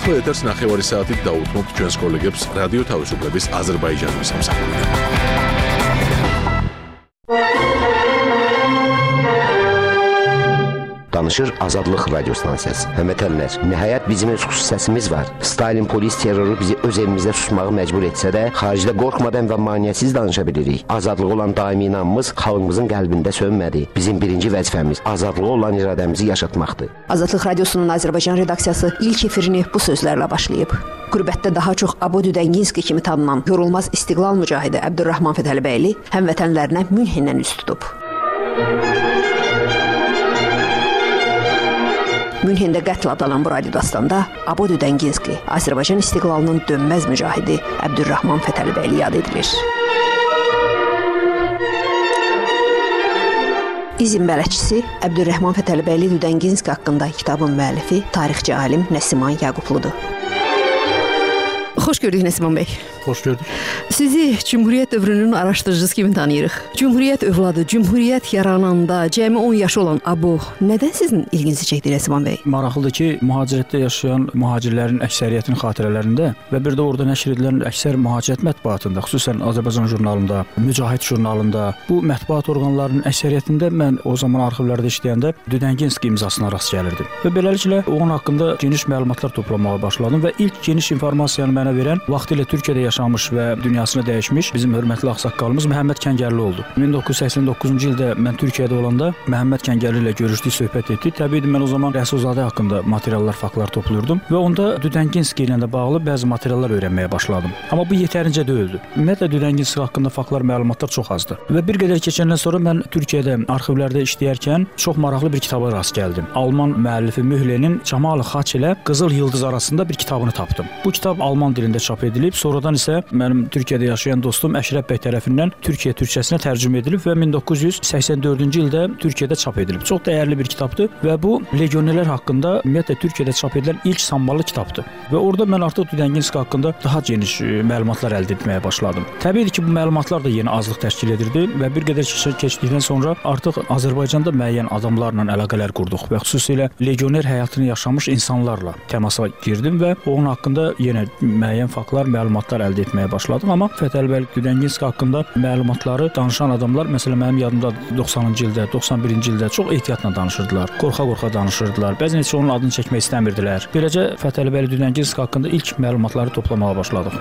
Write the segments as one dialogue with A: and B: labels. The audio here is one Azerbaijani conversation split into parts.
A: ახლა ეთერს 9 საათით დაუთმობთ ჩვენს კოლეგებს რადიო თავისუფლების აზერბაიჯანის სამსახურიდან.
B: Danışır Azadlıq Radio Stansiyası. Həmvətənlər, nəhayət bizim öz xüsusi səsimiz var. Stalin polis terroru bizi öz evimizdə susmağı məcbur etsə də, xaricdə qorxmadan və maneəsiz danışa bilirik. Azadlığı olan daimi inamımız xalqımızın qəlbində sönmədi. Bizim birinci vəzifəmiz azadlığı olan iradəmizi yaşatmaqdır.
C: Azadlıq Radiosunun Azərbaycan redaksiyası ilk efirini bu sözlərlə başlayıb. Qürbətdə daha çox Abu Düdənginski kimi tanınan yorulmaz istiqlal mücahidi Əbdürrahman Fətəlibəyli həmvətənlərinə Münhendən üz tutub. Münhendə qətl adalan bu radio dastanda Abu Düdənginski, Azərbaycan istiqlalının dönməz mücahidi Əbdürrahman Fətəlibəyli yad edilir. İzin bələdçisi Əbdürrahman Fətəlibəyli Düdənginski haqqında kitabın müəllifi tarixçi alim Nəsiman Yaqubludur. Xoş gördük Nəsiman bəy.
D: Xoş gördük.
C: Sizi Cümhuriyyət dövrünün araşdırıcısı kimi tanıyırıq. Cümhuriyyət övladı, Cümhuriyyət yarananda cəmi 10 yaşı olan Abu nədən sizin ilginizi çəkdi Nəsiman bəy?
D: Maraqlıdır ki, mühacirətdə yaşayan mühacirlərin əksəriyyətinin xatirələrində və bir də orada nəşr edilən əksər mühacirət mətbuatında, xüsusən Azərbaycan jurnalında, Mücahid jurnalında, bu mətbuat orqanlarının əksəriyyətində mən o zaman arxivlərdə işləyəndə Düdənginski imzasına rast gəlirdim. Və beləliklə onun haqqında geniş məlumatlar toplamağa başladım və ilk geniş informasiyanı mənə verən vaxtilə Türkiyədə yaşamış və dünyasını dəyişmiş bizim hörmətli ağsaqqalımız Məhəmməd Kəngərli oldu. 1989-cu ildə mən Türkiyədə olanda Məhəmməd Kəngərli ilə görüşdük, söhbət etdik. Təbiidir, mən o zaman Rəsulzadə haqqında materiallar, faktlar topluyordum və onda Düdənginski ilə də bağlı bəzi materiallar öyrənməyə başladım. Amma bu yetərincə deyildi. Ümumiyyətlə Düdənginski haqqında faktlar, məlumatlar çox azdı. Və bir qədər keçəndən sonra mən Türkiyədə arxivlərdə işləyərkən çox maraqlı bir kitaba rast gəldim. Alman müəllifi Mühlenin Cəmal Xaç ilə Qızıl Yıldız arasında bir kitabını tapdım. Bu kitab alman dilində çap edilib, sonradan isə mənim Türkiyədə yaşayan dostum Əşrəf bəy tərəfindən Türkiyə türkçəsinə tərcümə edilib və 1984-cü ildə Türkiyədə çap edilib. Çox dəyərli bir kitabdır və bu legionerlər haqqında ümumiyyətlə Türkiyədə çap edilən ilk samballı kitabdır. Və orada mən artıq Düdənginski haqqında daha geniş məlumatlar əldə etməyə başladım. Təbiidir ki, bu məlumatlar da yenə azlıq təşkil edirdi və bir qədər keçdikdən sonra artıq Azərbaycanda müəyyən adamlarla əlaqələr qurduq və xüsusilə legioner həyatını yaşamış insanlarla təmasa girdim və onun haqqında yenə müəyyən faktlar, məlumatlar əldə etməyə başladım. Amma Fətəlibəyli Düdənginski haqqında məlumatları danışan adamlar, məsələn mənim yadımda 90-cı ildə, 91-ci ildə çox ehtiyatla danışırdılar. Qorxa-qorxa danışırdılar. Bəzən heç onun adını çəkmək istəmirdilər. Beləcə Fətəlibəyli Düdənginski haqqında ilk məlumatları toplamağa başladıq.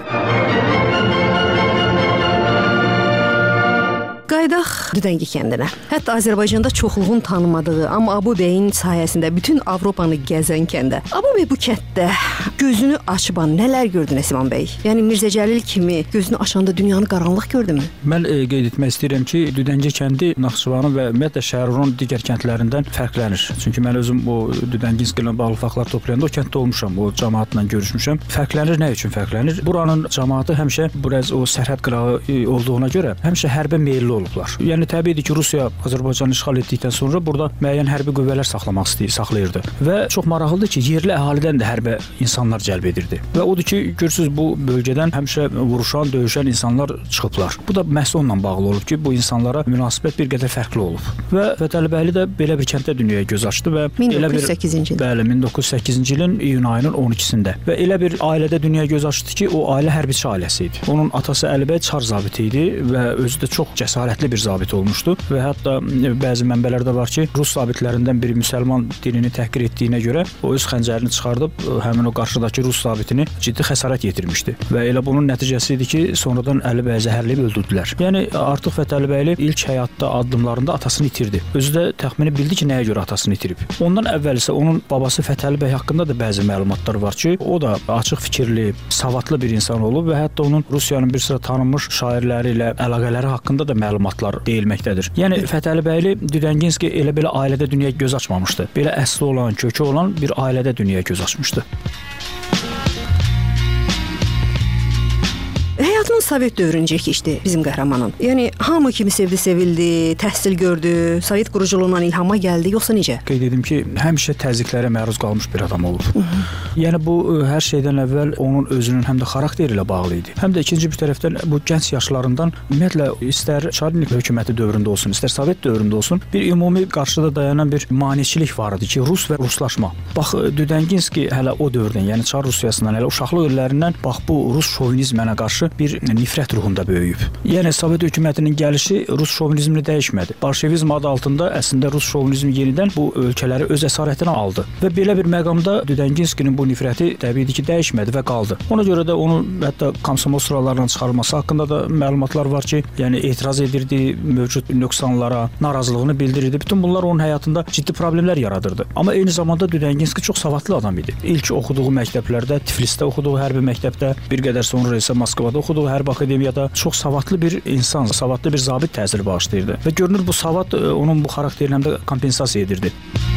C: Qaydaq Düdəngi kəndinə. Hətta Azərbaycanda çoxluğun tanımadığı, amma Abu bəyin sayəsində bütün Avropanı gəzən kəndə. Abu bəy bu kənddə gözünü açıban nələr gördü Nəsiman bəy? Yəni Mirzə Cəlil kimi gözünü açanda dünyanı qaranlıq gördümü?
D: Mən qeyd etmək istəyirəm ki, Düdəngi kəndi Naxçıvanın və ümumiyyətlə Şərurun digər kəndlərindən fərqlənir. Çünki mən özüm o Düdənginski ilə bağlı faktlar toplayanda o kənddə olmuşam, o cəmaatla görüşmüşəm. Fərqlənir, nə üçün fərqlənir? Buranın cəmaatı həmişə biraz o sərhəd qırağı olduğuna görə həmişə hərbə meylli olublar. Yəni təbiidir ki, Rusiya Azərbaycanı işğal etdikdən sonra burada müəyyən hərbi qüvvələr saxlayırdı və çox maraqlıdır ki, yerli əhalidən də hərbə insanlar cəlb edirdi. Və odur ki, görürsüz bu bölgədən həmişə vuruşan, döyüşən insanlar çıxıblar. Bu da məhz onunla bağlı olub ki, bu insanlara münasibət bir qədər fərqli olub. Və Fətəlibəyli də belə bir kənddə dünyaya göz açdı və
C: 1908-ci il.
D: Bəli, 1908-ci ilin iyun ayının 12-sində. Və elə bir ailədə dünyaya göz açdı ki, o ailə hərbiçi ailəsi idi. Onun atası Əlibəy çar zabiti idi və özü də çox cəsarətli bir zabit olmuşdu və hətta bəzi mənbələrdə var ki, Rus zabitlərindən biri müsəlman dinini təhqir etdiyinə görə o öz xəncərini çıxardıb həmin o qarşıdakı Rus zabitini ciddi xəsarət yetirmişdi və elə bunun nəticəsi idi ki, sonradan Əlibəyi zəhərləyib öldürdülər. Yəni artıq Fətəlibəyli ilk həyatda addımlarında atasını itirdi. Özü də təxmini bildi ki, nəyə görə atasını itirib. Ondan əvvəl isə onun babası Fətəlibəy haqqında da bəzi məlumatlar var ki, o da açıq fikirli, savadlı bir insan olub və hətta onun Rusiyanın bir sıra tanınmış şairləri ilə əlaqələri haqqında da məlumatlar deyilməkdədir. Yəni Fətəlibəyli Düdənginski elə belə ailədə dünyaya göz açmamışdı. Belə əsli olan, kökü olan bir ailədə dünyaya göz açmışdı.
C: Həyatının Sovet dövrüncə keçdi bizim qəhrəmanın. Yəni hamı kimi sevdi, sevildi, təhsil gördü, Sovet quruculuğundan ilhama gəldi, yoxsa necə?
D: Qeyd edim ki, həmişə təzyiqlərə məruz qalmış bir adam olub. Yəni bu hər şeydən əvvəl onun özünün həm də xarakteri ilə bağlı idi. Həm də ikinci bir tərəfdən bu gənc yaşlarından ümumiyyətlə istər Çarlik hökuməti dövründə olsun, istər Sovet dövründə olsun, bir ümumi qarşıda dayanan bir maneçilik var idi ki, Rus və ruslaşma. Bax Düdənginski hələ o dövrdən, yəni Çar Rusiyasından, hələ uşaqlıq illərindən bax bu Rus şovinizminə qarşı bir nifrət ruhunda böyüyüb. Yəni Sovet hökumətinin gəlişi Rus şovinizmini dəyişmədi. Bolşevizm adı altında əslində Rus şovinizmi yenidən bu ölkələri öz əsarətinə aldı və belə bir məqamda Düdənginskinin bu nifrəti təbii ki, dəyişmədi və qaldı. Ona görə də onun hətta komsomol sıralarından çıxarılması haqqında da məlumatlar var ki, yəni etiraz edirdi mövcud nöqsanlara, narazılığını bildirirdi. Bütün bunlar onun həyatında ciddi problemlər yaradırdı. Amma eyni zamanda Düdənginski çox savadlı adam idi. İlk oxuduğu məktəblərdə, Tiflisdə oxuduğu hərbi məktəbdə, bir qədər sonra isə Moskvada oxuduğu hərbi akademiyada çox savadlı bir insan, savadlı bir zabit təsiri bağışlayırdı. Və görünür bu savad onun bu xarakterini həm də kompensasiya edirdi.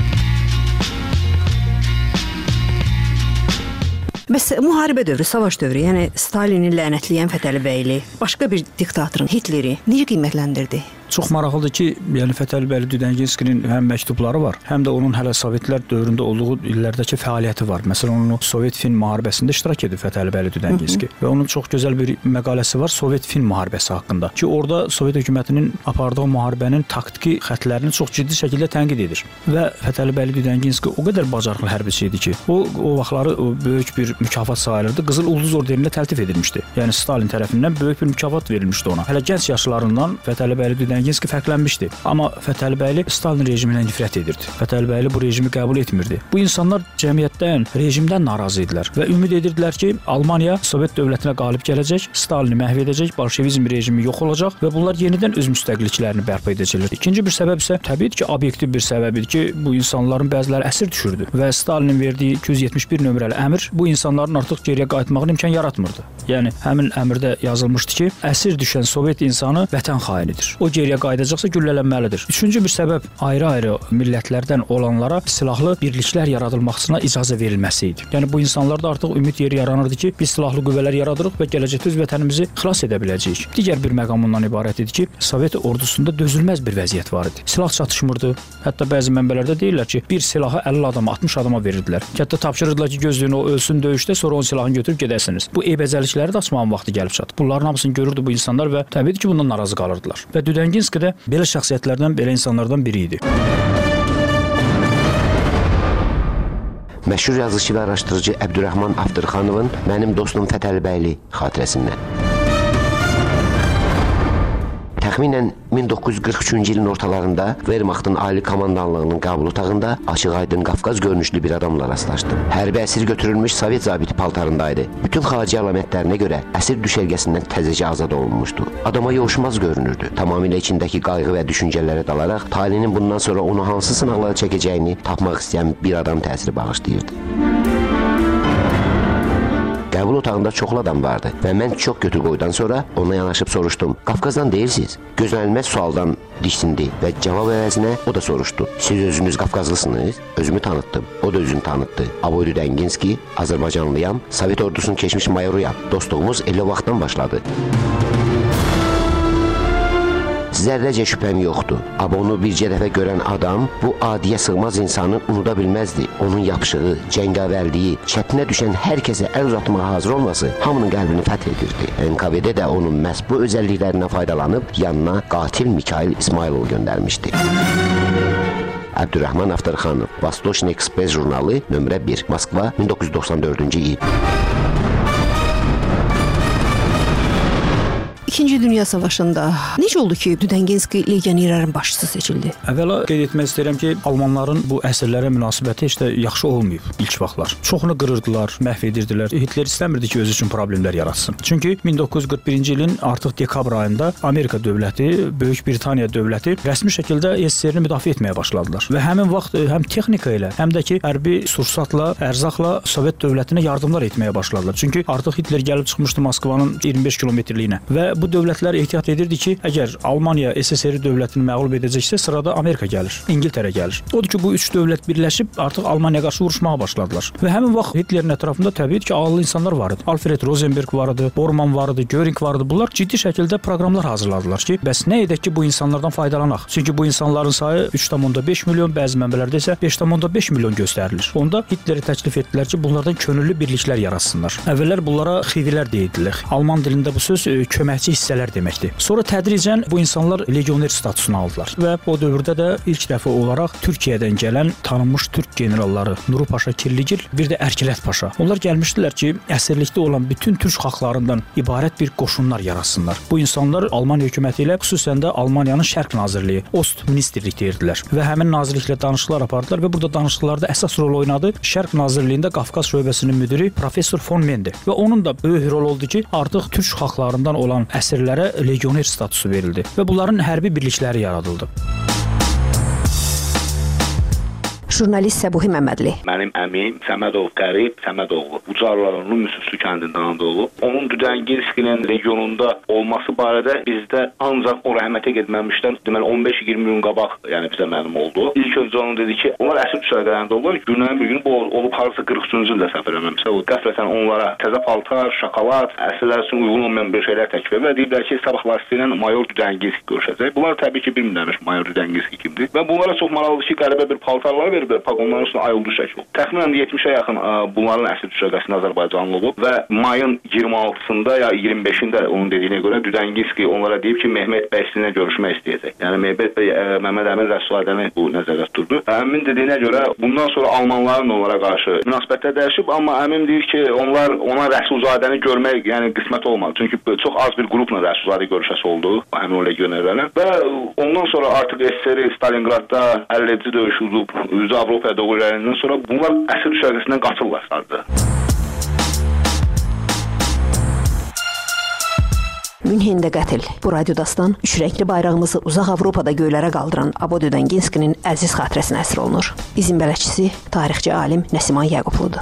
C: Bəs müharibə dövrü, savaş dövrü, yəni Stalini lənətləyən Fətəli bəyli, başqa bir diktatorun, Hitleri necə qiymətləndirdi?
D: Çox maraqlıdır ki, yəni Fətəli bəyli Düdənginskinin həm məktubları var, həm də onun hələ Sovetlər dövründə olduğu illərdəki fəaliyyəti var. Məsələn, onun Sovet-Fin müharibəsində iştirak edib Fətəli bəyli Düdənginski və onun çox gözəl bir məqaləsi var Sovet-Fin müharibəsi haqqında ki, orada Sovet hökumətinin apardığı müharibənin taktiki xəttlərini çox ciddi şəkildə tənqid edir. Və Fətəli bəyli Düdənginski o qədər bacarıqlı hərbiçi idi ki, o vaxtları böyük bir mükafat sayılırdı. Qızıl Ulduz ordenilə təltif edilmişdi. Yəni Stalin tərəfindən böyük bir mükafat verilmişdi ona. Hələ gənc yaşlarından Fətəli bəyli Düdənginski fərqlənmişdi. Amma Fətəli bəyli Stalin rejimindən nifrət edirdi. Fətəli bəyli bu rejimi qəbul etmirdi. Bu insanlar cəmiyyətdən, rejimdən narazı idilər və ümid edirdilər ki, Almaniya Sovet dövlətinə qalib gələcək, Stalini məhv edəcək, bolşevizm rejimi yox olacaq və bunlar yenidən öz müstəqilliklərini bərpa edəcəklər. İkinci bir səbəb isə təbii ki, obyektiv bir səbəbidir ki, bu insanların bəziləri əsir düşürdü və Stalinin verdiyi 271 nömrəli əmr bu insanların artıq geriyə qayıtmağına imkan yaratmırdı. Yəni həmin əmrdə yazılmışdı ki, əsir düşən Sovet insanı vətən xainidir. O geriyə qayıdacaqsa güllələnməlidir. Üçüncü bir səbəb ayrı-ayrı millətlərdən olanlara silahlı birliklər yaradılmasına icazə verilməsi idi. Yəni bu insanlarda artıq ümid yeri yaranırdı ki, biz silahlı qüvvələr yaradırıq və gələcəkdə öz vətənimizi xilas edə biləcəyik. Digər bir məqam ondan ibarət idi ki, Sovet ordusunda dözülməz bir vəziyyət var idi. Silah çatışmırdı. Hətta bəzi mənbələrdə deyirlər ki, bir silahı 50 adama, 60 adama verirdilər. Hətta tapşırırdılar ki, gözlüyün o ölsün döyüşdə, sonra onun silahını götürüb gedəsiniz. Bu eybəcərlikləri də açmağın vaxtı gəlib çatdı. Bunların hamısını görürdü bu insanlar və təbii ki, bundan narazı qalırdılar. Və Düdənginski də belə şəxsiyyətlərdən, belə insanlardan biri idi.
B: Məşhur yazıcı və araşdırıcı Əbdürrəhman Aftırxanovun Mənim dostum Fətəli bəyli xatirəsindən. Təxminən 1943-cü ilin ortalarında Wehrmachtın ali komandanlığının qəbul otağında açıq-aydın Qafqaz görünüşlü bir adamla rastlaşdım. Hərbi əsir götürülmüş Sovet zabiti paltarındaydı. Bütün xarici əlamətlərinə görə əsir düşərgəsindən təzəcə azad olunmuşdu. Adama yovuşmaz görünürdü. Tamamilə içindəki qayğı və düşüncələrə dalaraq talinin bundan sonra onu hansı sınaqlara çəkəcəyini tapmaq istəyən bir adam təsiri bağışlayırdı. Qəbul otağında çoxlu adam vardı və mən çox götür-qoydan sonra ona yanaşıb soruşdum. Qafqazdan deyilsiniz? Gözlənilməz sualdan diksindi və cavab əvəzinə o da soruşdu. Siz özünüz Qafqazlısınız? Özümü tanıtdım. O da özünü tanıtdı. Aboy Düdənginski, Azərbaycanlıyam, Sovet ordusunun keçmiş mayoruyam. Dostluğumuz elə vaxtdan başladı. Zərrəcə şübhəm yoxdur. Abonu bircə dəfə görən adam bu adiyə sığmaz insanı unuda bilməzdi. Onun yapışığı, cəngavərliyi, çətinə düşən hər kəsə əl uzatmağa hazır olması hamının qəlbini fəth edirdi. NKVD də onun məhz bu özəlliklərindən faydalanıb yanına qatil Mikhail İsmailov göndərmişdi. Əbdürrəhman Aftırxanov, Vostochny Express jurnalı, nömrə 1, Moskva, 1994-cü il.
C: İkinci Dünya Savaşında necə oldu ki, Düdənginski legionerlərin başçısı seçildi?
D: Əvvəla qeyd etmək istəyirəm ki, Almanların bu əsirlərə münasibəti heç də yaxşı olmayıb ilk vaxtlar. Çoxunu qırırdılar, məhv edirdilər. Hitler istəmirdi ki, özü üçün problemlər yaratsın. Çünki 1941-ci ilin artıq dekabr ayında Amerika dövləti, Böyük Britaniya dövləti rəsmi şəkildə SSR-ni müdafiə etməyə başladılar. Və həmin vaxt həm texnika ilə, həm də ki, hərbi sursatla, ərzaqla Sovet dövlətinə yardımlar etməyə başladılar. Çünki artıq Hitler gəlib çıxmışdı Moskvanın 25 kilometrliyinə və bu bu dövlətlər ehtiyat edirdi ki, əgər Almaniya SSR dövlətini məğlub edəcəksə, sırada Amerika gəlir, İngiltərə gəlir. Odur ki, bu üç dövlət birləşib artıq Almaniyaya qarşı vuruşmağa başladılar. Və həmin vaxt Hitlerin ətrafında təbii ki, ağıllı insanlar var idi. Alfred Rosenberg var idi, Bormann var idi, Göring var idi. Bunlar ciddi şəkildə proqramlar hazırladılar ki, bəs nə edək ki, bu insanlardan faydalanaq? Çünki bu insanların sayı 3,5 milyon, bəzi mənbələrdə isə 5,5 milyon göstərilir. Onda Hitleri təklif etdilər ki, bunlardan könüllü birliklər yaratsınlar. Əvvəllər bunlara xivilər deyildilər. Alman dilində bu söz köməkçi hissələr deməkdir. Sonra tədricən bu insanlar legioner statusunu aldılar və o dövrdə də ilk dəfə olaraq Türkiyədən gələn tanınmış türk generalları Nuru Paşa Kirligil, bir də Ərkilət Paşa. Onlar gəlmişdilər ki, əsirlikdə olan bütün türk xalqlarından ibarət bir qoşunlar yaratsınlar. Bu insanlar Alman hökuməti ilə, xüsusən də Almaniyanın Şərq Nazirliyi, Ostministerlik deyirdilər və həmin nazirliklə danışıqlar apardılar və burada danışıqlarda əsas rol oynadı Şərq Nazirliyində Qafqaz şöbəsinin müdiri professor Von Mende və onun da böyük rol oldu ki, artıq türk xalqlarından olan əsirlərə legioner statusu verildi və bunların hərbi birlikləri yaradıldı.
C: Jurnalist Səbuhi Məmmədli.
E: Mənim əmim Səmədov Qərib Səmədoğlu. Ucar rayonunun Müsüslü kəndindən doğulub. Onun Düdəngilskinin regionunda olması barədə bizdə ancaq o rəhmətə getməmişdən deməli 15-20 gün qabaq, yəni bizə məlum oldu. İlk öncə onun dedi ki, onlar əsir düşərgələrində olurlar. Günlərin bir günü bu olub harasa 43-cü ildə səhv eləmirəmsə, o qəflətən onlara təzə paltar, şokolad, əsirlər üçün uyğun olmayan bir şeylər təklif və deyiblər ki, sabahlar sizlə mayor Düdəngilski görüşəcək. Bunlar təbii ki, bilmirlərmiş mayor Düdəngilski kimdir və bunlara çox maraqlıdır ki, qəribə bir paltarlar verir. Pagonların üstünə ayıldı şəkil. Təxminən 70-ə yaxın bunların əsir düşərgəsində Azərbaycanlı olub və mayın 26-sında ya 25-də onun dediyinə görə Düdəngilski onlara deyib ki, Mehmet bəy sizinlə görüşmək istəyəcək. Yəni Mehmet bəy Məmməd Əmin Rəsulzadəni bu nəzərdə tuturdu. Əmin dediyinə görə bundan sonra almanların onlara qarşı münasibətlər dəyişib, amma Əmin deyir ki, onlar ona Rəsulzadəni görmək yəni qismət olmadı. Çünki çox az bir qrupla Rəsulzadə görüşəsi oldu, həmin o legionerlərlə və ondan sonra artıq SSR Stalingradda 50-ci döyüş udub Avropaya doğru irəliləndən sonra bunlar əsir düşərgəsindən qaçırlar sardı.
C: Münhendə qətl. Bu radiodastan üç rəngli bayrağımızı uzaq Avropada göylərə qaldıran Abo Düdənginskinin əziz xatirəsinə əsr olunur. Bizim bələdçisi tarixçi alim Nəsiman Yaqubludur.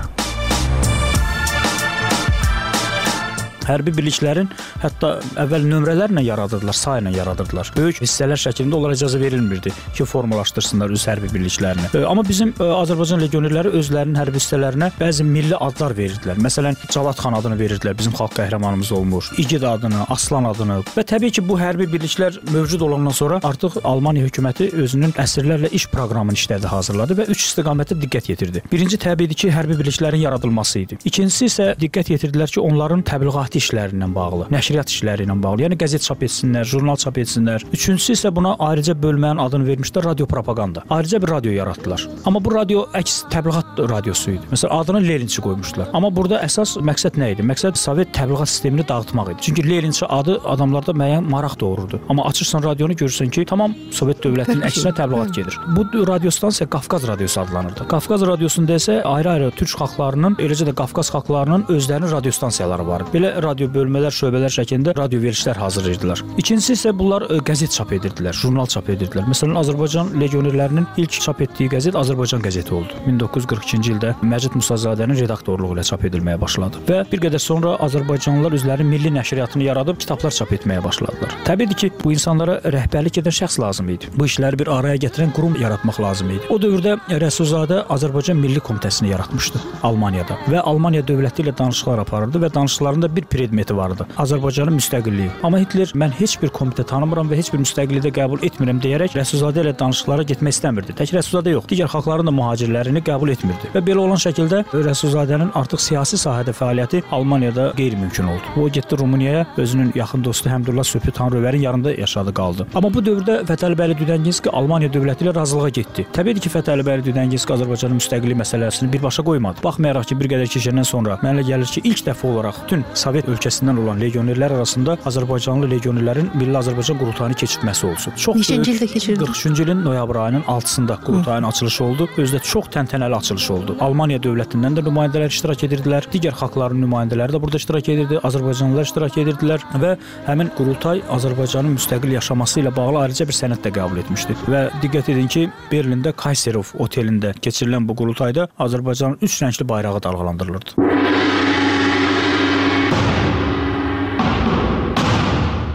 D: Hərbi birliklərin hətta əvvəl nömrələrlə yaradırdılar, sayla yaradırdılar. Böyük hissələr şəklində onlara icazə verilmirdi ki, formalaşdırsınlar öz hərbi birliklərini. Amma bizim Azərbaycan legionerləri özlərinin hərbi hissələrinə bəzi milli adlar verirdilər. Məsələn, Cavad xan adını verirdilər, bizim xalq qəhrəmanımız olmuş, İgid adını, Aslan adını və təbii ki, bu hərbi birliklər mövcud olandan sonra artıq Almaniya hökuməti özünün əsirlərlə iş proqramını işlədi, hazırladı və üç istiqamətə diqqət yetirdi. Birinci təbiidir ki, hərbi birliklərin yaradılması idi. İkincisi isə diqqət yetirdilər ki, onların təbliğat işlərindən bağlı, nəşriyyat işləri ilə bağlı, yəni qəzet çap etsinlər, jurnal çap etsinlər. Üçüncüsü isə buna ayrıca bölmənin adını vermişlər radio propaganda. Ayrıca bir radio yaratdılar. Amma bu radio əks təbliğat radiosu idi. Məsələn, adını Leninçi qoymuşlar. Amma burada əsas məqsəd nə idi? Məqsəd Sovet təbliğat sistemini dağıtmaq idi. Çünki Leninçi adı adamlarda müəyyən maraq doğururdu. Amma açırsan radionu görürsən ki, tamam Sovet dövlətinin əksinə təbliğat gedir. Bu radio stansiya Qafqaz radiosu adlanırdı. Qafqaz radiosunda isə ayrı-ayrı türk xalqlarının, eləcə də Qafqaz xalqlarının özlərinin radio stansiyaları var. Belə radio bölmələr, şöbələr şəklində radio verilişlər hazırlayırdılar. İkincisi isə bunlar qəzet çap edirdilər, jurnal çap edirdilər. Məsələn, Azərbaycan legionerlərinin ilk çap etdiyi qəzet Azərbaycan qəzeti oldu. 1942-ci ildə Məcid Musazadənin redaktorluğu ilə çap edilməyə başladı və bir qədər sonra Azərbaycanlılar özlərinin milli nəşriyyatını yaradıb kitablar çap etməyə başladılar. Təbiidir ki, bu insanlara rəhbərlik edən şəxs lazım idi. Bu işləri bir araya gətirən qurum yaratmaq lazım idi. O dövrdə Rəsulzadə Azərbaycan Milli Komitəsini yaratmışdı Almaniyada və Almaniya dövləti ilə danışıqlar aparırdı və danışıqlarında bir predmeti vardı. Azərbaycanın müstəqilliyi. Amma Hitler mən heç bir komitə tanımıram və heç bir müstəqilliyi də qəbul etmirəm deyərək Rəsulzadə ilə danışıqlara getmək istəmirdi. Tək Rəsulzadə yox, digər xalqların da mühacirlərini qəbul etmirdi. Və belə olan şəkildə Rəsulzadənin artıq siyasi sahədə fəaliyyəti Almaniyada qeyri-mümkün oldu. O getdi Rumuniyaya, özünün yaxın dostu Həmdullah Sübhi Tanrıvərin yanında yaşadı, qaldı. Amma bu dövrdə Fətəli Bəli Düdənginski Almaniya dövləti ilə razılığa getdi. Təbii ki, Fətəli Bəli Düdənginski Azərbaycanın müstəqillik məsələsini birbaşa qoymadı. Baxmayaraq ki, bir qədər keçəndən sonra mənə gəlir ki, ilk dəfə olaraq bütün Sovet ölkəsindən olan legionerlər arasında Azərbaycanlı legionerlərin Milli Azərbaycan qurultayını keçirtməsi olsun.
C: Neçənci ildə keçirdi?
D: 43-cü ilin noyabr ayının 6-sında qurultayın açılışı oldu. Özü də çox təntənəli açılışı oldu. Almaniya dövlətindən də nümayəndələr iştirak edirdilər. Digər xalqların nümayəndələri də burada iştirak edirdi. Azərbaycanlılar iştirak edirdilər və həmin qurultay Azərbaycanın müstəqil yaşaması ilə bağlı ayrıca bir sənəd də qəbul etmişdi. Və diqqət edin ki, Berlində Kayserov otelində keçirilən bu qurultayda Azərbaycanın üç rəngli bayrağı dalğalandırılırdı.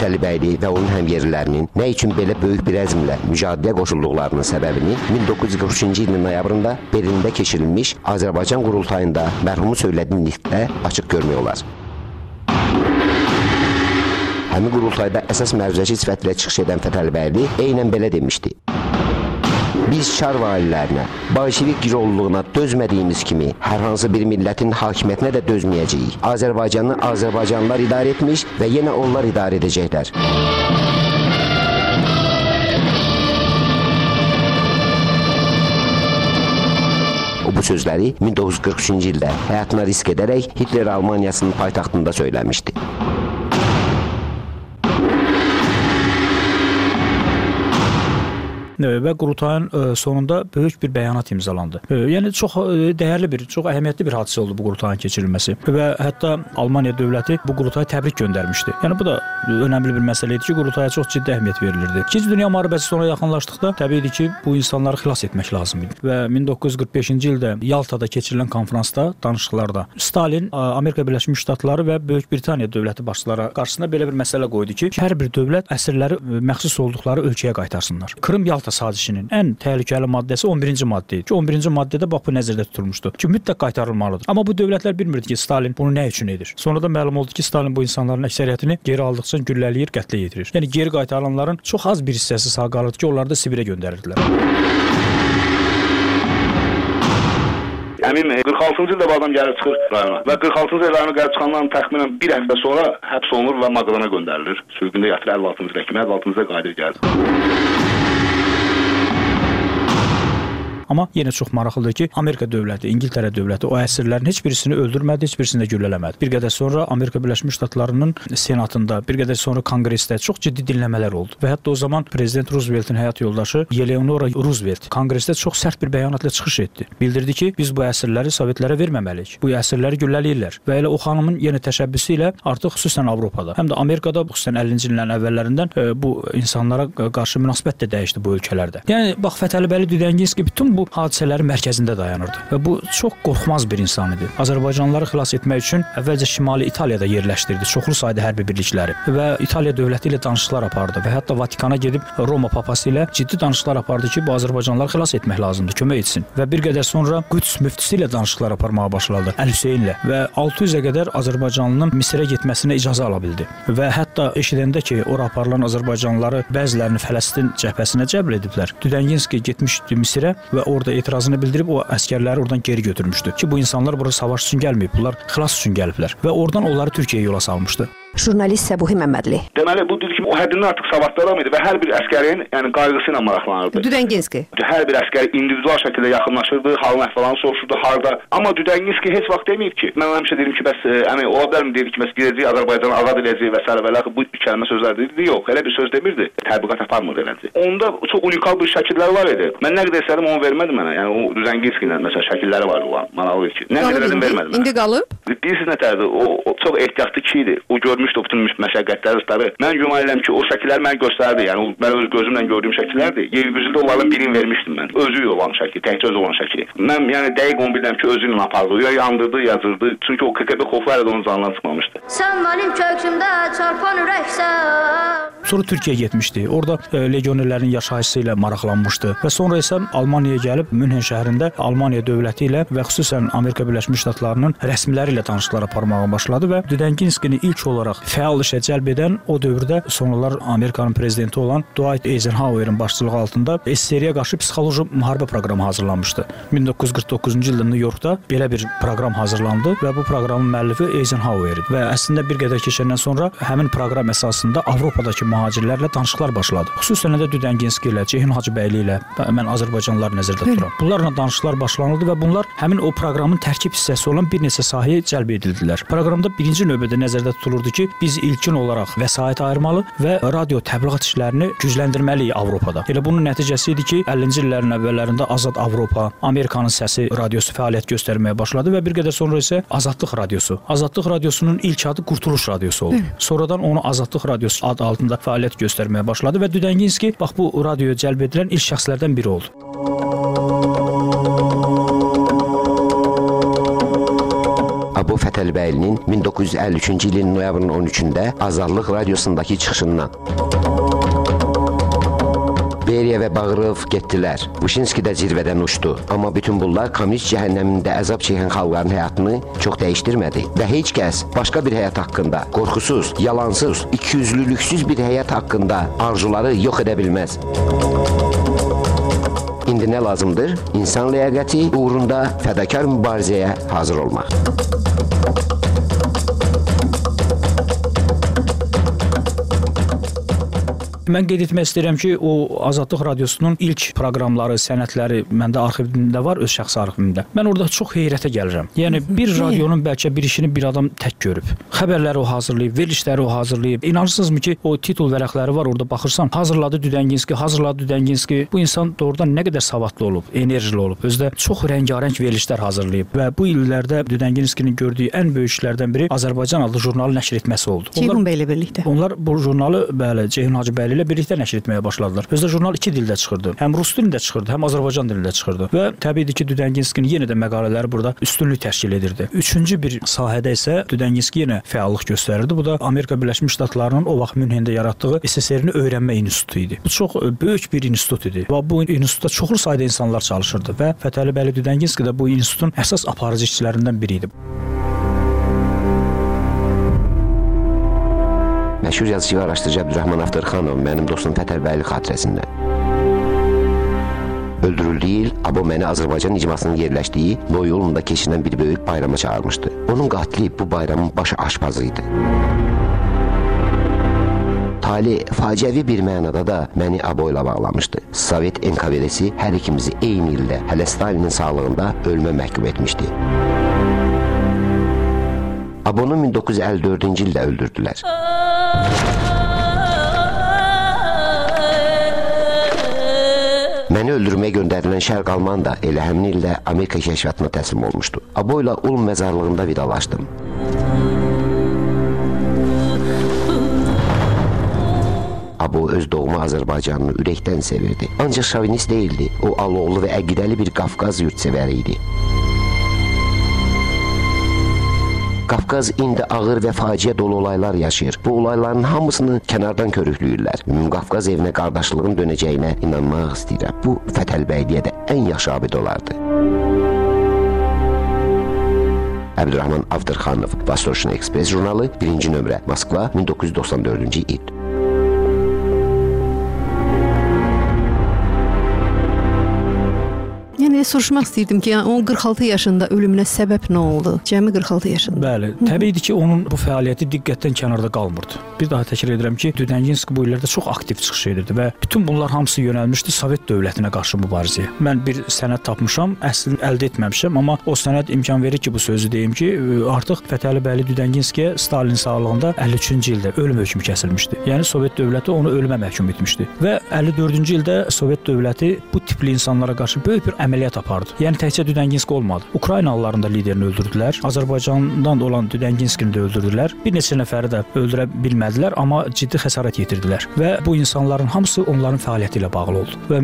B: Fətəlibəyli və onun həmyerlilərinin nə üçün belə böyük bir əzmlə mücadiləyə qoşulduqlarının səbəbini 1943-cü ilin noyabrında Berlində keçirilmiş Azərbaycan qurultayında mərhumun söylediyi nitqdə açıq görmək olar. Həmin qurultayda əsas məruzəçi sifətlə çıxış edən Fətəlibəyli eynən belə demişdi. Biz Çar valilərinə, Bolşevik girovluğuna dözmədiyimiz kimi hər hansı bir millətin hakimiyyətinə də dözməyəcəyik. Azərbaycanı Azərbaycanlılar idarə etmiş və yenə onlar idarə edəcəklər. O bu sözləri 1943-cü ildə həyatına risk edərək Hitler Almaniyasının paytaxtında söyləmişdi.
D: Və qurultayın sonunda böyük bir bəyanat imzalandı. Yəni çox dəyərli bir, çox əhəmiyyətli bir hadisə oldu bu qurultayın keçirilməsi və hətta Almaniya dövləti bu qurultaya təbrik göndərmişdi. Yəni bu da önəmli bir məsələ idi ki, qurultaya çox ciddi əhəmiyyət verilirdi. İkinci Dünya müharibəsi sonra yaxınlaşdıqda təbii idi ki, bu insanları xilas etmək lazım idi. Və 1945-ci ildə Yaltada keçirilən konfransda, danışıqlarda Stalin Amerika Birləşmiş Ştatları və Böyük Britaniya dövləti başçıları qarşısında belə bir məsələ qoydu ki, hər bir dövlət əsirləri məxsus olduqları ölkəyə qaytarsınlar. Krım Yalta sazişinin ən təhlükəli maddəsi 11-ci maddə idi ki, 11-ci maddədə bax bu nəzərdə tutulmuşdu ki, mütləq qaytarılmalıdır. Amma bu dövlətlər bilmirdi ki, Stalin bunu nə üçün edir. Sonra da məlum oldu ki, Stalin bu insanların əksəriyyətini geri aldıqca güllələyir, qətlə yetirir. Yəni geri qaytarılanların çox az bir hissəsi sağ qalırdı ki, onları da Sibirə göndərirdilər.
E: Əmin 46-cı ildə bu adam gəlib çıxır rayona və 46-cı il rayona gəlib çıxandan təxminən bir həftə sonra həbs olunur və Maqdana göndərilir. Sürgündə yatır 56-cı ildə kimi, 56-cı ildə qayıdır gəlir.
D: Amma yenə çox maraqlıdır ki, Amerika dövləti, İngiltərə dövləti o əsirlərin heç birisini öldürmədi, heç birisini də güllələmədi. Bir qədər sonra Amerika Birləşmiş Ştatlarının senatında, bir qədər sonra konqresdə çox ciddi dinləmələr oldu. Və hətta o zaman prezident Rooseveltin həyat yoldaşı Eleonora Roosevelt konqresdə çox sərt bir bəyanatla çıxış etdi. Bildirdi ki, biz bu əsirləri Sovetlərə verməməliyik. Bu əsirləri güllələyirlər. Və elə o xanımın yenə təşəbbüsü ilə artıq xüsusən Avropada, həm də Amerikada xüsusən 50-ci illərin əvvəllərindən bu insanlara qarşı münasibət də dəyişdi bu ölkələrdə. Yəni bax Fətəlibəyli Düdənginski bütün bu hadisələrin mərkəzində dayanırdı və bu çox qorxmaz bir insan idi. Azərbaycanlıları xilas etmək üçün əvvəlcə Şimali İtaliyada yerləşdirdi çoxlu sayda hərbi birlikləri və İtaliya dövləti ilə danışıqlar apardı və hətta Vatikana gedib Roma papası ilə ciddi danışıqlar apardı ki, bu Azərbaycanlıları xilas etmək lazımdır, kömək etsin. Və bir qədər sonra Qüds müftisi ilə danışıqlar aparmağa başladı, Əl-Hüseynlə və 600-ə qədər Azərbaycanlının Misirə getməsinə icazə ala bildi. Və hətta eşidəndə ki, ora aparılan Azərbaycanlıları bəzilərini Fələstin cəbhəsinə cəbr ediblər. Düdənginski getmişdi Misirə və orada etirazını bildirib o əskərləri oradan geri götürmüşdü ki, bu insanlar bura savaş üçün gəlməyib, bunlar xilas üçün gəliblər və oradan onları Türkiyəyə yola salmışdı.
C: Jurnalist Səbuhi Məmmədli.
E: Deməli bu dedi ki, o həddindən artıq savadlı adam idi və hər bir əskərin, yəni qayğısı ilə maraqlanırdı.
C: Düdənginski.
E: Hər bir əskər individual şəkildə yaxınlaşırdı, halını əhvalını soruşurdu, harda. Amma Düdənginski heç vaxt deməyib ki, mən həmişə dedim ki, bəs əmi ola bilərmi dedi ki, bəs gedəcək Azərbaycanı azad edəcək və s. və bu kəlmə sözlər dedi. Yox, elə bir söz demirdi. Tətbiqat aparmırdı eləncə. Onda çox unikal bir şəkilləri var idi. Mən nə qədər istədim onu vermədi mənə. Yəni o Düdənginski ilə məsələn şəkilləri var olan. Maraqlı ki. Nə qədər dedim vermədi.
C: İndi qalıb?
E: Bilirsiniz nətərdir? O çox ehtiyatlı kişi idi. O görmüşdü bütün məşəqqətləri. Mən güman edirəm ki, o şəkillər mənə göstərdi. Yəni mən öz gözümlə gördüyüm şəkillərdir. Yerüzündə onların birini vermişdim mən. Özü olan şəkil, təkcə özü olan şəkil. Mən yəni dəqiq onu bilirəm ki, özü ilə apardı. Ya yandırdı, yazırdı. Çünki o KGB xofları da onun canından çıxmamışdı. Sən mənim
D: köksümdə çarpan ürəksən. Sonra Türkiyəyə getmişdi. Orada legionerlərin yaşayışı ilə maraqlanmışdı və sonra isə Almaniyaya gəlib Münhen şəhərində Almaniya dövləti ilə və xüsusən Amerika Birləşmiş Ştatlarının rəsmiləri ilə danışıqlar aparmağa başladı və Düdənginskini ilk olaraq fəal işə cəlb edən o dövrdə sonralar Amerikanın prezidenti olan Dwight Eisenhower'ın başçılığı altında SSR-yə qarşı psixoloji müharibə proqramı hazırlanmışdı. 1949-cu ildə New Yorkda belə bir proqram hazırlandı və bu proqramın müəllifi Eisenhower idi və əslində bir qədər keçəndən sonra həmin proqram əsasında Avropadakı mühacirlərlə danışıqlar başladı. Xüsusən də Düdənginski ilə, Ceyhun Hacıbəyli ilə mən Azərbaycanlıları nəzərdə tuturam. Bunlarla danışıqlar başlanıldı və bunlar həmin o proqramın tərkib hissəsi olan bir neçə sahəyə cəlb edildilər. Proqramda birinci növbədə nəzərdə tutulurdu ki, biz ilkin olaraq vəsait ayırmalı və radio təbliğat işlərini gücləndirməliyik Avropada. Elə bunun nəticəsi idi ki, 50-ci illərin əvvəllərində Azad Avropa, Amerikanın səsi radiosu fəaliyyət göstərməyə başladı və bir qədər sonra isə Azadlıq radiosu. Azadlıq radiosunun ilk adı Qurtuluş radiosu oldu. Sonradan onu Azadlıq radiosu adı altında fəaliyyət göstərməyə başladı və Düdənginski bax bu radioya cəlb edilən ilk şəxslərdən biri oldu.
B: Abu Fətəlibəylinin 1953-cü ilin noyabrın 13-də Azadlıq radiosundakı çıxışından. Beriya və Bağırov getdilər. Vuşinski də zirvədən uçdu. Amma bütün bunlar kommunist cəhənnəmində əzab çəkən xalqların həyatını çox dəyişdirmədi. Və heç kəs başqa bir həyat haqqında, qorxusuz, yalansız, ikiyüzlülüksüz bir həyat haqqında arzuları yox edə bilməz. İndi nə lazımdır? İnsan ləyaqəti uğrunda fədakar mübarizəyə hazır olmaq.
D: Mən qeyd etmək istəyirəm ki, o Azadlıq radiosunun ilk proqramları, sənədləri məndə arxivimdə var, öz şəxsi arxivimdə. Mən orada çox heyrətə gəlirəm. Yəni bir radionun bəlkə bir işini bir adam tək görüb. Xəbərləri o hazırlayıb, verilişləri o hazırlayıb. İnanırsınızmı ki, o titul vərəqləri var, orada baxırsan, hazırladı Düdənginski. Bu insan doğrudan nə qədər savadlı olub, enerjili olub. Özdə çox rəngarəng verilişlər hazırlayıb və bu illərdə Düdənginskinin gördüyü ən böyük işlərdən biri Azərbaycan adlı jurnalı nəşr etməsi oldu.
C: Ceyhun bəylə birlikdə.
D: Onlar bu jurnalı, bəli, Ceyhun Hacı bəylə ilə birlikdə nəşr etməyə başladılar. Özdə jurnal 2 dildə çıxırdı. Həm rus dilində çıxırdı, həm Azərbaycan dilində çıxırdı. Və təbiidir ki, Düdənginskinin yenə də məqalələri burada üstünlük təşkil edirdi. Üçüncü bir sahədə isə Düdənginski yenə fəallıq göstərirdi. Bu da Amerika Birləşmiş Ştatlarının o vaxt Münhendə yaratdığı SSR-ni öyrənmə institutu idi. Bu çox böyük bir institut idi. Və bu institutda çoxlu sayda insanlar çalışırdı və Fətəli Bəyli Düdənginski də bu institutun əsas aparıcı işçilərindən biri idi.
B: Məşhur yazıcı və araşdırıcı Əbdürrəhman Avdırxanov mənim dostum Fətəli Bəyli xatirəsində. Öldürüldüyü il Abo məni Azərbaycan icmasının yerləşdiyi Noy yolunda keçirilən bir böyük bayrama çağırmışdı. Onun qatili bu bayramın baş aşpazı idi. Tali faciəvi bir mənada da məni Abo ilə bağlamışdı. Sovet NKVD-si hər ikimizi eyni ildə, hələ Stalinin sağlığında ölmə məhkum etmişdi. Abonu 1954-cü ildə öldürdülər. Məni öldürməyə göndərilən Şərq Alman da elə həmin ildə Amerika kəşfiyyatına təslim olmuşdu. Abo ilə Ulm məzarlığında vidalaşdım. Abo öz doğma Azərbaycanını ürəkdən sevirdi. Ancaq şovinist deyildi. O aloğlu və əqidəli bir Qafqaz yurdsevəri idi. Qafqaz indi ağır və faciə dolu olaylar yaşayır. Bu olayların hamısını kənardan körükləyirlər. Qafqaz evinə qardaşlığın dönəcəyinə inanmaq istəyirəm. Bu Fətəli Bəyliyə də ən yaxşı abid olardı. Əbdürrəhman Avdırxanov, Vastochny Express jurnalı, 1-ci nömrə, Moskva, 1994-cü il.
C: Yəni soruşmaq istəyirdim ki, onun 46 yaşında ölümünə səbəb nə oldu? Cəmi 46 yaşında.
D: Bəli, təbiidir ki, onun bu fəaliyyəti diqqətdən kənarda qalmırdı. Bir daha təkrar edirəm ki, Düdənginski bu illərdə çox aktiv çıxış edirdi və bütün bunlar hamısı yönəlmişdi Sovet dövlətinə qarşı mübarizəyə. Mən bir sənəd tapmışam, əslini əldə etməmişəm, amma o sənəd imkan verir ki, bu sözü deyim ki, artıq Fətəli Bəyli Düdənginskiyə Stalin sağlığında 53-cü ildə ölüm hökmü kəsilmişdi. Yəni Sovet dövləti onu ölümə məhkum etmişdi və 54-cü ildə Sovet dövləti bu tipli insanlara qarşı böyük bir əməliyyat apardı. Yəni təkcə Düdənginski olmadı. Ukraynalıların da liderini öldürdülər. Azərbaycandan olan Düdənginskini də öldürdülər. Bir neçə nəfəri də öldürə bilmədilər, amma ciddi xəsarət yetirdilər. Və bu insanların hamısı onların fəaliyyəti ilə bağlı oldu. Və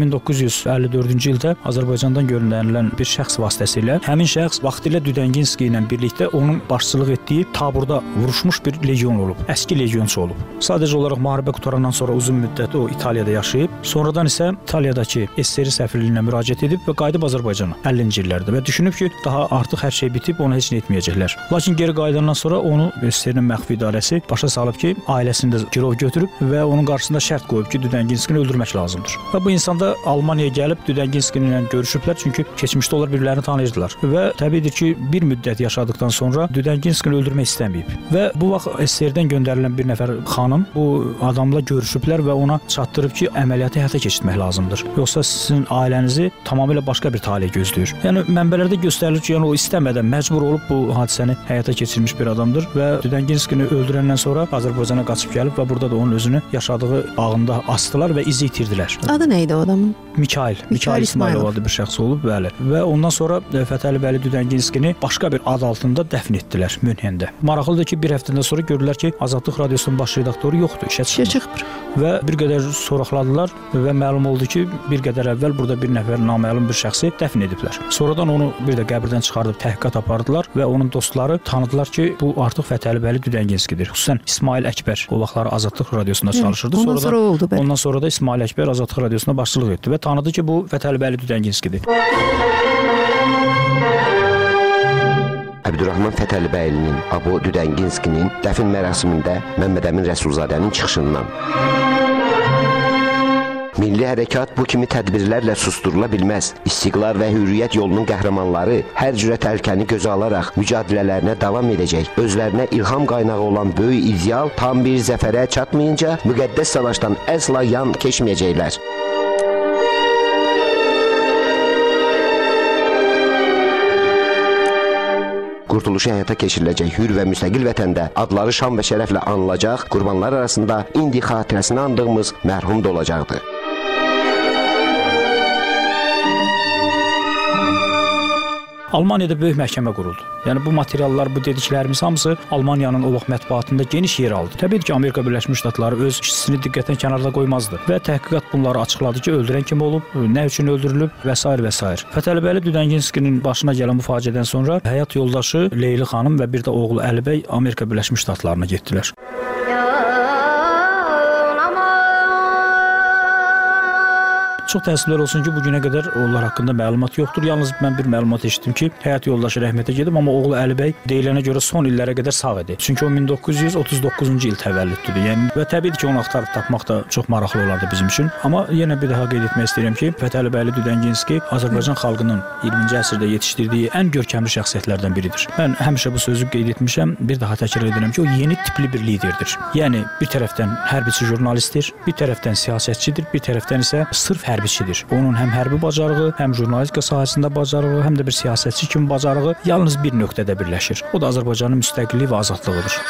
D: 1954-cü ildə Azərbaycandan göndərilən bir şəxs vasitəsilə həmin şəxs vaxtilə Düdənginski ilə birlikdə onun başçılıq etdiyi taburda vuruşmuş bir legion olub. Əski legionçu olub. Sadəcə olaraq müharibə qurtarandan sonra uzun müddət o İtaliyada yaşayıb. Sonradan isə İtaliyadakı SSR səfirliyinə müraciət edib və qayıdıb Azərbaycana 50-ci illərdə və düşünüb ki, daha artıq hər şey bitib, ona heç nə etməyəcəklər. Lakin geri qayıdandan sonra onu SSR-nin məxfi idarəsi başa salıb ki, ailəsini də girov götürüb və onun qarşısında şərt qoyub ki, Düdənginskini öldürmək lazımdır. Və bu insan da Almaniyaya gəlib Düdənginski ilə görüşüblər, çünki keçmişdə onlar bir-birlərini tanıyırdılar. Və təbiidir ki, bir müddət yaşadıktan sonra Düdənginskini öldürmək istəməyib. Və bu vaxt SSR-dən göndərilən bir nəfər xanım bu adamla görüşüblər və ona çatdırıb ki, əməliyyatı həyata keçirmək lazımdır. Yoxsa sizin ailənizi tamamilə başqa bir talih gözləyir. Yəni mənbələrdə göstərilir ki, yəni o istəmədən məcbur olub bu hadisəni həyata keçirmiş bir adamdır və Düdənginskini öldürəndən sonra Azərbaycana qaçıb gəlib və burada da onun özünü yaşadığı bağında asdılar və izi itirdilər.
C: Adı nə idi o adamın?
D: Mikayıl İsmailov adlı bir şəxs olub, bəli. Və ondan sonra Fətəli Bəyli Düdənginskini başqa bir ad altında dəfn etdilər Münhendə. Maraqlıdır ki, bir həftədən sonra gördülər ki, Azadlıq radiosunun baş redaktoru yoxdur, işə çıxmır. Və bir qədər soraqladılar və məlum oldu ki, bir qədər əvvəl burada bir nəfər naməlum bir şəxs şəxsi dəfn ediblər. Sonradan onu bir də qəbirdən çıxardıb təhqiqat apardılar və onun dostları tanıdılar ki, bu artıq Fətəlibəyli Düdənginskidir. Xüsusən İsmail Əkbər o vaxtlar Azadlıq Radiosunda çalışırdı.
C: Ondan
D: sonra da İsmail Əkbər Azadlıq Radiosunda başçılıq etdi və tanıdı ki, bu Fətəlibəyli Düdənginskidir.
B: Əbdürrahman Fətəlibəylinin, Abo Düdənginskinin dəfn mərasimində Məmməd Əmin Rəsulzadənin çıxışından. Milli hərəkat bu kimi tədbirlərlə susturula bilməz. İstiqlal və hürriyyət yolunun qəhrəmanları hər cürə təhlükəni gözə alaraq mücadilələrinə davam edəcək. Özlərinə ilham qaynağı olan böyük ideal tam bir zəfərə çatmayınca müqəddəs savaşdan əsla yan keçməyəcəklər. Qurtuluşu həyata keçiriləcək hür və müstəqil vətəndə adları şan və şərəflə anılacaq, qurbanlar arasında indi xatirəsini andığımız mərhum da olacaqdır.
D: Almaniyada böyük məhkəmə quruldu. Yəni bu materiallar, bu dediklərimiz hamısı Almaniyanın o vaxt mətbuatında geniş yer aldı. Təbii ki, Amerika Birləşmiş Ştatları öz işçisini diqqətdən kənarda qoymazdı və təhqiqat bunları açıqladı ki, öldürən kim olub, nə üçün öldürülüb və s. və s. Fətəlibəyli Düdənginskinin başına gələn bu faciədən sonra həyat yoldaşı Leyli xanım və bir də oğlu Əlibəy Amerika Birləşmiş Ştatlarına getdilər. Çox təəssüflər olsun ki, bugünə qədər onlar haqqında məlumat yoxdur. Yalnız mən bir məlumat eşitdim ki, həyat yoldaşı rəhmətə gedib, amma oğlu Əlibəy deyilənə görə son illərə qədər sağ idi. Çünki o 1939-cu il təvəllüddür. Yəni və təbii ki, onu axtarıb tapmaq da çox maraqlı olardı bizim üçün. Amma yenə bir daha qeyd etmək istəyirəm ki, Fətəlibəyli Düdənginski Azərbaycan xalqının 20-ci əsrdə yetişdirdiyi ən görkəmli şəxsiyyətlərdən biridir. Mən həmişə bu sözü qeyd etmişəm, bir daha təkrar edirəm ki, o yeni tipli bir liderdir. Yəni bir tərəfdən hərbiçi jurnalistdir, bir tərəfdən siyasətçidir, bir tərəfdən isə sırf hərbiçidir. Onun həm hərbi bacarığı, həm jurnalistika sahəsində bacarığı, həm də bir siyasətçi kimi bacarığı yalnız bir nöqtədə birləşir. O da Azərbaycanın müstəqilliyi və azadlığıdır.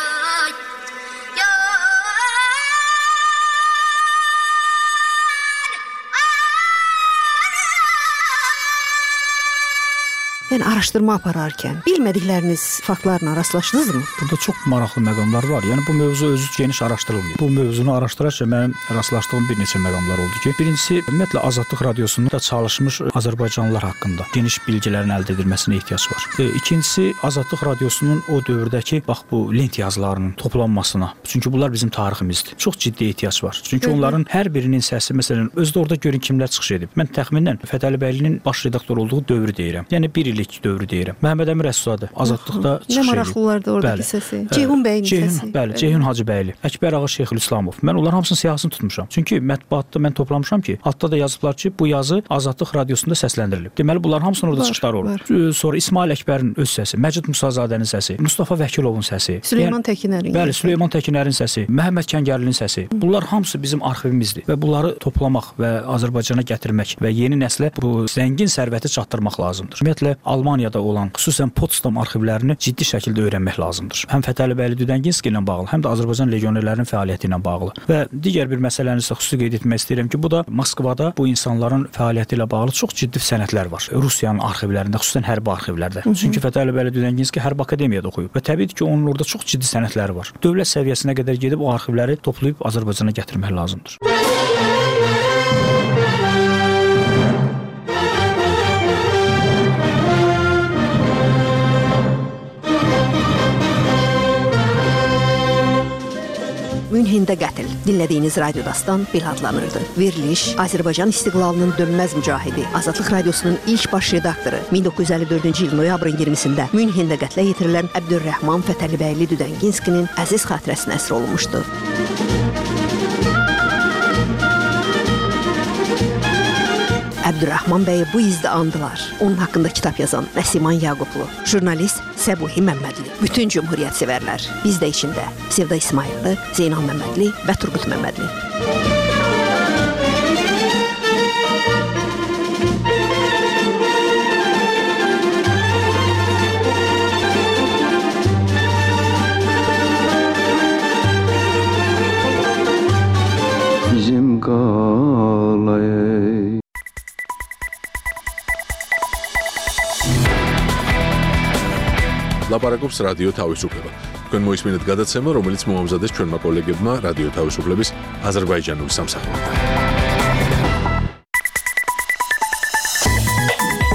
C: Yəni araşdırma apararkən bilmədikləriniz faktlarla rastlaşdınızmı?
D: Burada çox maraqlı məqamlar var. Yəni bu mövzu özü geniş araşdırılmır. Bu mövzunu araşdırarkən mənim rastlaşdığım bir neçə məqamlar oldu ki, birincisi ümumiyyətlə Azadlıq Radiosunda çalışmış azərbaycanlılar haqqında geniş bilgilərin əldə edilməsinə ehtiyac var. İkincisi Azadlıq Radiosunun o dövrdəki bax bu lent yazılarının toplanmasına. Çünki bunlar bizim tariximizdir. Çox ciddi ehtiyac var. Çünki onların hər birinin səsi məsələn özdə orada görün kimlər çıxış edib. Mən təxminən Fətəlibəylinin baş redaktor olduğu dövrü deyirəm. Yəni bir illik dövrü deyirəm. Məhəmməd Əmin Rəsulzadə Azadlıqda çıxış edib.
C: Nə maraqlılardı oradakı səsi? Ceyhun bəyin səsi.
D: Bəli, Ceyhun Hacıbəyli, Əkbər ağa Şeyxülislamov. Mən onların hamısının siyahısını tutmuşam. Çünki mətbuatda mən toplamışam ki, altda da yazıblar ki, bu yazı Azadlıq Radiosunda səsləndirilib. Deməli bunların hamısının orada çıxışları olur. Sonra İsmail Əkbərin öz səsi, Məcid Musazadənin səsi, Mustafa Vəkilovun səsi,
C: Süleyman Təkinərin.
D: Bəli, Süleyman Təkinərin səsi, Məhəmməd Kəngərlinin səsi. Bunlar hamısı bizim arxivimizdir və bunları toplamaq və Azərbaycana gətirmək və yeni nəslə bu zəngin sərvəti çatdırmaq lazımdır. Ümumiyyətlə Almaniyada olan, xüsusən Potsdam arxivlərini ciddi şəkildə öyrənmək lazımdır. Həm Fətəlibəyli Düdənginski ilə bağlı, həm də Azərbaycan legionerlərinin fəaliyyəti ilə bağlı. Və digər bir məsələni isə xüsusi qeyd etmək istəyirəm ki, bu da Moskvada bu insanların fəaliyyəti ilə bağlı çox ciddi sənədlər var. Rusiyanın arxivlərində, xüsusən hərbi arxivlərdə. Çünki Fətəlibəyli Düdənginski hərbi akademiyada oxuyub və təbii ki, onun orada çox ciddi sənədləri var. Dövlət səviyyəsinə qədər gedib o arxivləri toplayıb Azərbaycana gətirmək lazımdır.
C: Münhində qətl. Dinlədiyiniz Radio Dastan belə adlanırdı. Veriliş Azərbaycan istiqlalının dönməz mücahidi, Azadlıq Radiosunun ilk baş redaktoru 1954-cü il noyabrın 20-sində Münhində qətlə yetirilən Əbdürrəhman Fətəlibəyli Düdənginskinin əziz xatirəsinə əsr olunmuşdu. Əbdürrəhman bəyi bu izdə andılar. Onun haqqında kitab yazan Nəsiman Yaqublu, jurnalist Səbuhi Məmmədli, bütün cümhuriyyət sevərlər, biz də içində Sevda İsmayıllı, Zeynal Məmmədli və Turqut Məmmədli.
F: Bizim qalay
A: ლაპარაკობს რადიო თავისუფლება. თქვენ მოისმინეთ გადაცემა, რომელიც მოამზადეს ჩვენმა კოლეგებმა რადიო თავისუფლების აზერბაიჯანული სამსახურიდან.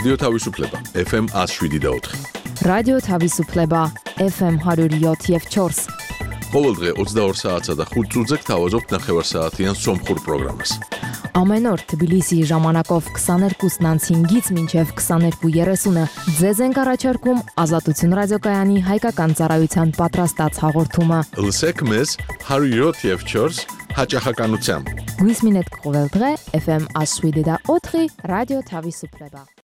A: რადიო თავისუფლება FM 107.4
G: რადიო თავისუფლება FM 107.4
A: ყოველდღე 22 საათსა და 5 წუთზე გთავაზობთ ნახევარსაათიან სომხურ პროგრამას.
G: Ամեն օր Թբիլիսիի ժամանակով 22:05-ից մինչև 22:30-ը ձեզ ենք առաջարկում Ազատություն ռադիոկայանի հայկական ծառայության պատրաստած հաղորդումը։
A: Լսեք մեզ 107.4 հաճախականությամբ։
G: Գույսմինետ կողել დღე FM 107.4 ռադիո Թավիսուպլեբա